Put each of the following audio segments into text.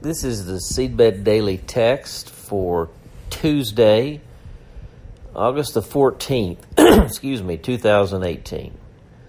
This is the Seedbed Daily Text for Tuesday, August the 14th, 2018.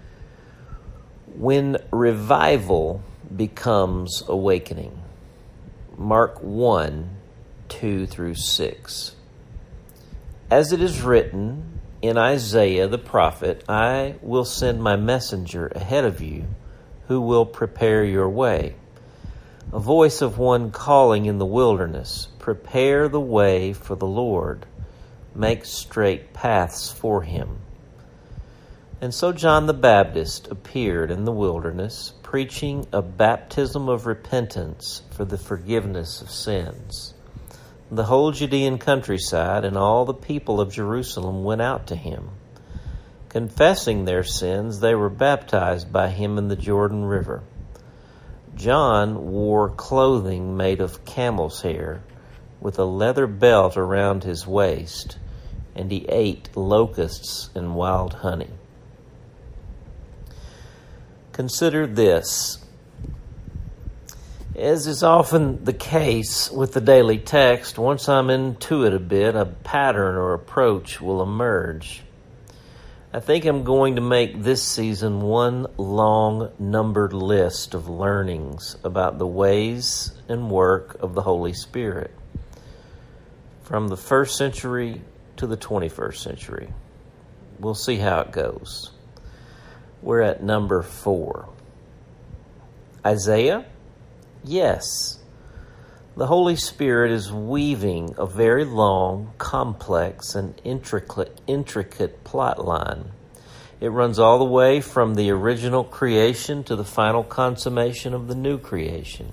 When revival becomes awakening. Mark 1, 2 through 6. As it is written in Isaiah the prophet, I will send my messenger ahead of you who will prepare your way. A voice of one calling in the wilderness, prepare the way for the Lord, make straight paths for him. And so John the Baptist appeared in the wilderness, preaching a baptism of repentance for the forgiveness of sins. The whole Judean countryside and all the people of Jerusalem went out to him. Confessing their sins, they were baptized by him in the Jordan River. John wore clothing made of camel's hair, with a leather belt around his waist, and he ate locusts and wild honey. Consider this. As is often the case with the daily text, once I'm into it a bit, a pattern or approach will emerge. I think I'm going to make this season one long numbered list of learnings about the ways and work of the Holy Spirit from the 1st century to the 21st century. We'll see how it goes. We're at number 4. Isaiah? Yes. The Holy Spirit is weaving a very long, complex, and intricate plot line. It runs all the way from the original creation to the final consummation of the new creation.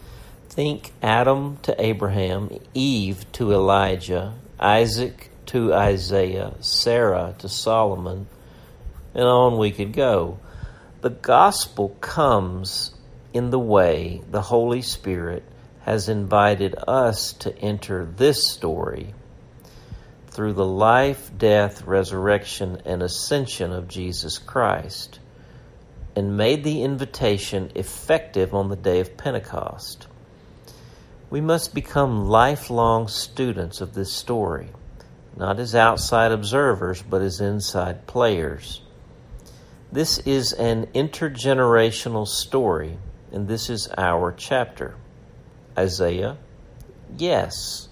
Think Adam to Abraham, Eve to Elijah, Isaac to Isaiah, Sarah to Solomon, and on we could go. The gospel comes in the way the Holy Spirit has invited us to enter this story through the life, death, resurrection, and ascension of Jesus Christ, and made the invitation effective on the day of Pentecost. We must become lifelong students of this story, not as outside observers, but as inside players. This is an intergenerational story, and this is our chapter. Isaiah? Yes.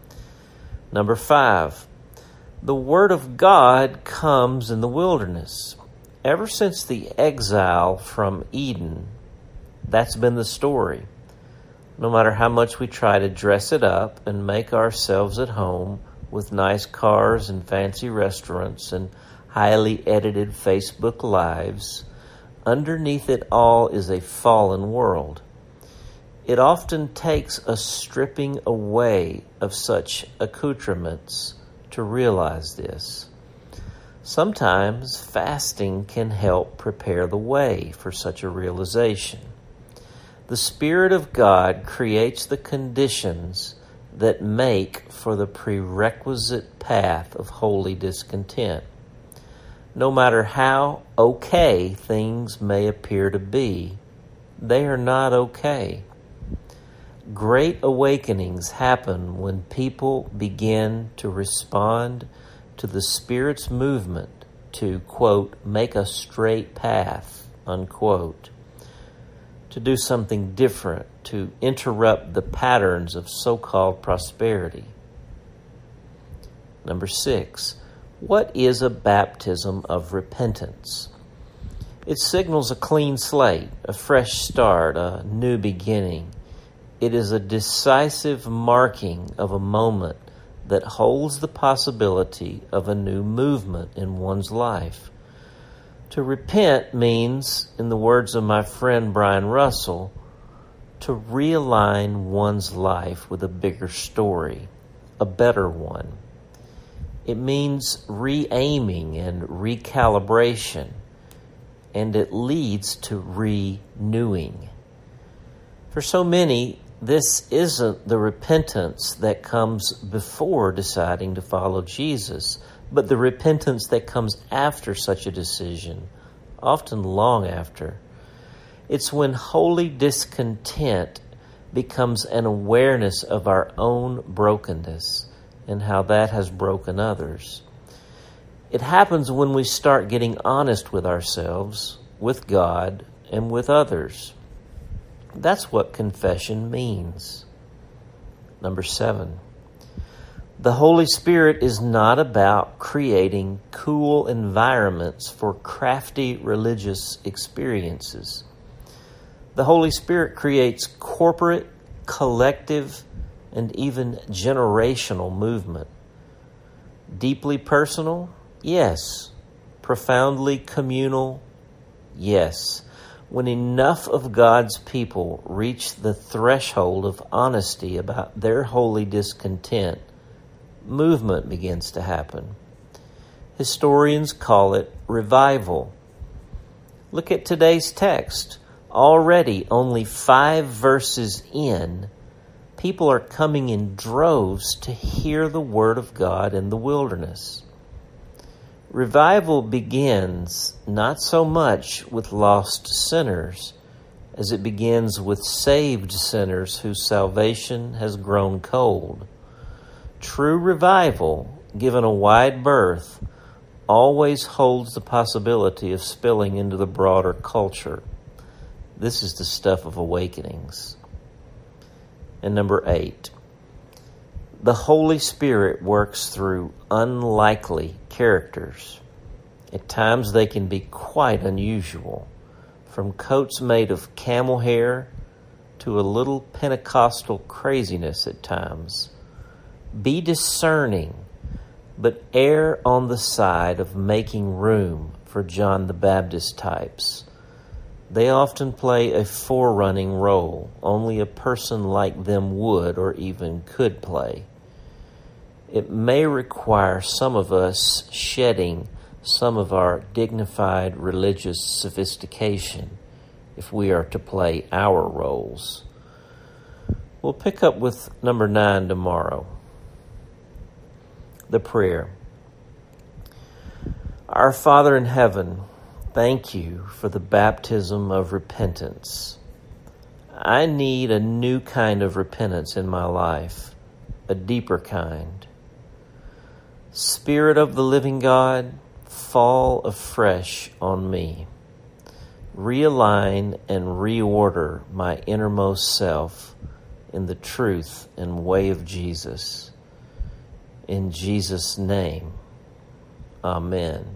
Number 5. The Word of God comes in the wilderness. Ever since the exile from Eden, that's been the story. No matter how much we try to dress it up and make ourselves at home with nice cars and fancy restaurants and highly edited Facebook Lives, underneath it all is a fallen world. It often takes a stripping away of such accoutrements to realize this. Sometimes fasting can help prepare the way for such a realization. The Spirit of God creates the conditions that make for the prerequisite path of holy discontent. No matter how okay things may appear to be, they are not okay. Great awakenings happen when people begin to respond to the Spirit's movement to, quote, make a straight path, unquote, to do something different, to interrupt the patterns of so-called prosperity. Number 6, what is a baptism of repentance? It signals a clean slate, a fresh start, a new beginning. It is a decisive marking of a moment that holds the possibility of a new movement in one's life. To repent means, in the words of my friend Brian Russell, to realign one's life with a bigger story, a better one. It means re-aiming and recalibration, and it leads to renewing. For so many, this isn't the repentance that comes before deciding to follow Jesus, but the repentance that comes after such a decision, often long after. It's when holy discontent becomes an awareness of our own brokenness and how that has broken others. It happens when we start getting honest with ourselves, with God, and with others. That's what confession means. Number 7. The Holy Spirit is not about creating cool environments for crafty religious experiences. The Holy Spirit creates corporate, collective, and even generational movement. Deeply personal? Yes. Profoundly communal? Yes. When enough of God's people reach the threshold of honesty about their holy discontent, movement begins to happen. Historians call it revival. Look at today's text. Already, only 5 verses in, people are coming in droves to hear the word of God in the wilderness. Revival begins not so much with lost sinners as it begins with saved sinners whose salvation has grown cold. True revival, given a wide berth, always holds the possibility of spilling into the broader culture. This is the stuff of awakenings. And number 8, the Holy Spirit works through unlikely characters. At times they can be quite unusual, from coats made of camel hair to a little Pentecostal craziness at times. Be discerning, but err on the side of making room for John the Baptist types. They often play a forerunning role only a person like them would or even could play. It may require some of us shedding some of our dignified religious sophistication if we are to play our roles. We'll pick up with number 9 tomorrow. The prayer. Our Father in heaven, thank you for the baptism of repentance. I need a new kind of repentance in my life, a deeper kind. Spirit of the living God, fall afresh on me. Realign and reorder my innermost self in the truth and way of Jesus. In Jesus' name, amen.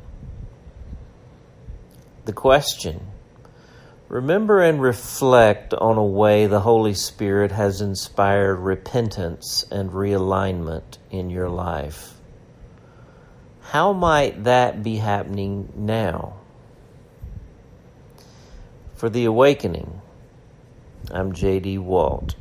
The question: remember and reflect on a way the Holy Spirit has inspired repentance and realignment in your life. How might that be happening now? For The Awakening, I'm J.D. Walt.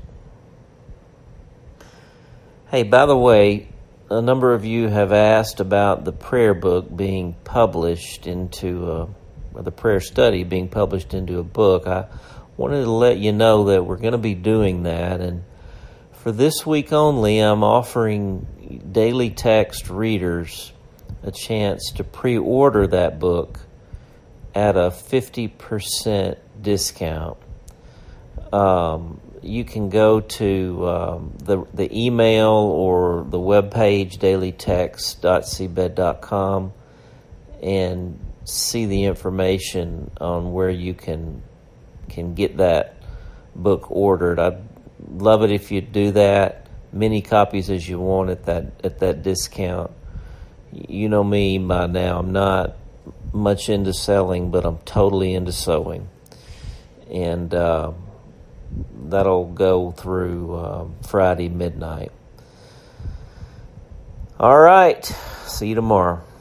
Hey, by the way, a number of you have asked about the prayer book being published into the prayer study being published into a book. I wanted to let you know that we're going to be doing that. And for this week only, I'm offering Daily Text readers a chance to pre-order that book at a 50% discount. You can go to the email or the webpage, dailytext.cbed.com, and see the information on where you can get that book ordered. I'd love it if you'd do that. Many copies as you want at that discount. You know me by now. I'm not much into selling, but I'm totally into sewing. And that'll go through Friday midnight. All right. See you tomorrow.